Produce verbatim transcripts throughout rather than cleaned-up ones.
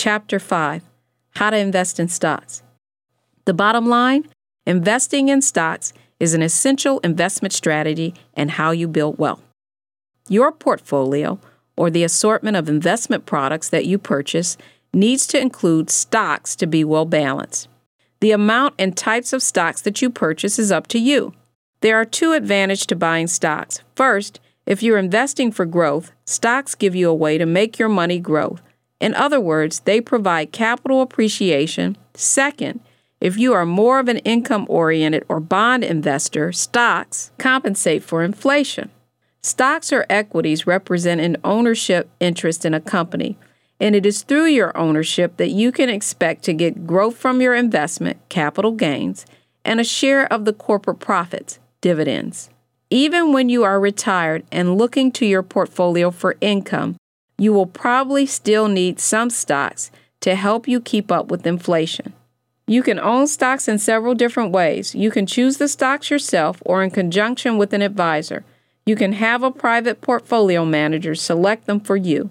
Chapter five, How to Invest in Stocks. The bottom line, investing in stocks is an essential investment strategy and how you build wealth. Your portfolio, or the assortment of investment products that you purchase, needs to include stocks to be well balanced. The amount and types of stocks that you purchase is up to you. There are two advantages to buying stocks. First, if you're investing for growth, stocks give you a way to make your money grow. In other words, they provide capital appreciation. Second, if you are more of an income-oriented or bond investor, stocks compensate for inflation. Stocks or equities represent an ownership interest in a company, and it is through your ownership that you can expect to get growth from your investment, capital gains, and a share of the corporate profits, dividends. Even when you are retired and looking to your portfolio for income, you will probably still need some stocks to help you keep up with inflation. You can own stocks in several different ways. You can choose the stocks yourself or in conjunction with an advisor. You can have a private portfolio manager select them for you,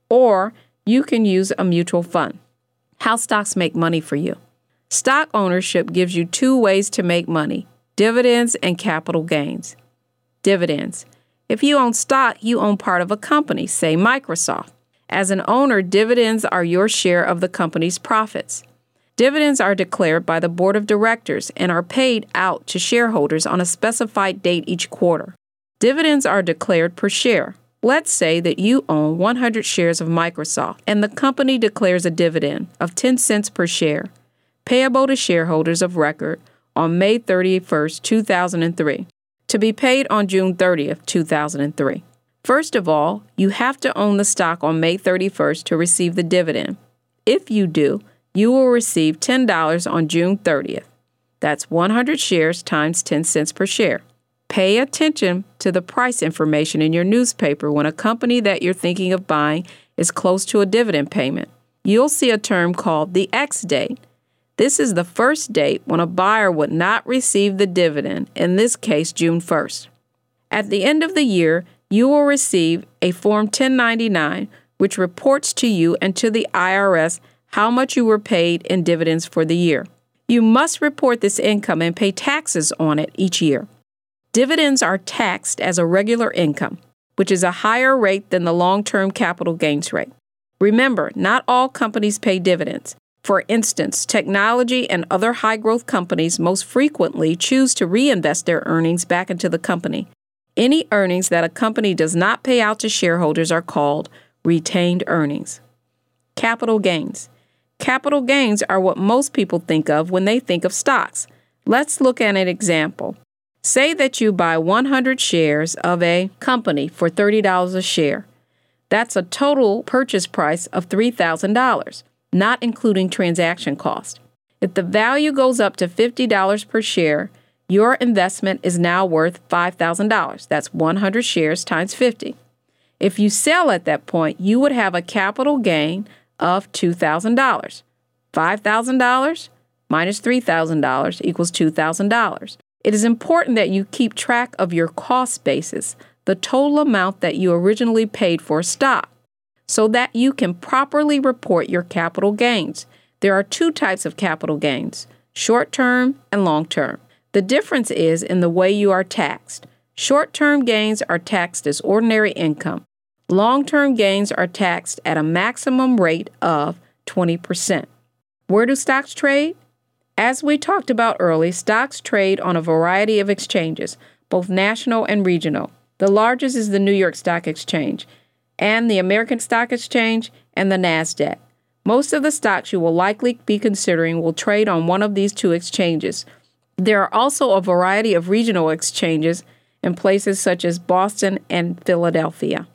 or you can use a mutual fund. How stocks make money for you. Stock ownership gives you two ways to make money, dividends and capital gains. Dividends. If you own stock, you own part of a company, say Microsoft. As an owner, dividends are your share of the company's profits. Dividends are declared by the board of directors and are paid out to shareholders on a specified date each quarter. Dividends are declared per share. Let's say that you own one hundred shares of Microsoft and the company declares a dividend of ten cents per share, payable to shareholders of record on May thirty-first, two thousand three, to be paid on June thirtieth, two thousand three. First of all, you have to own the stock on May thirty-first to receive the dividend. If you do, you will receive ten dollars on June thirtieth. That's one hundred shares times ten cents per share. Pay attention to the price information in your newspaper when a company that you're thinking of buying is close to a dividend payment. You'll see a term called the X date. This is the first date when a buyer would not receive the dividend, in this case, June first. At the end of the year, you will receive a Form ten ninety-nine, which reports to you and to the I R S how much you were paid in dividends for the year. You must report this income and pay taxes on it each year. Dividends are taxed as a regular income, which is a higher rate than the long-term capital gains rate. Remember, not all companies pay dividends. For instance, technology and other high-growth companies most frequently choose to reinvest their earnings back into the company. Any earnings that a company does not pay out to shareholders are called retained earnings. Capital gains. Capital gains are what most people think of when they think of stocks. Let's look at an example. Say that you buy one hundred shares of a company for thirty dollars a share. That's a total purchase price of three thousand dollars, not including transaction cost. If the value goes up to fifty dollars per share, your investment is now worth five thousand dollars. That's one hundred shares times fifty. If you sell at that point, you would have a capital gain of two thousand dollars. five thousand dollars minus three thousand dollars equals two thousand dollars. It is important that you keep track of your cost basis, the total amount that you originally paid for a stock, so that you can properly report your capital gains. There are two types of capital gains, short-term and long-term. The difference is in the way you are taxed. Short-term gains are taxed as ordinary income. Long-term gains are taxed at a maximum rate of twenty percent. Where do stocks trade? As we talked about earlier, stocks trade on a variety of exchanges, both national and regional. The largest is the New York Stock Exchange, and the American Stock Exchange, and the NASDAQ. Most of the stocks you will likely be considering will trade on one of these two exchanges. There are also a variety of regional exchanges in places such as Boston and Philadelphia.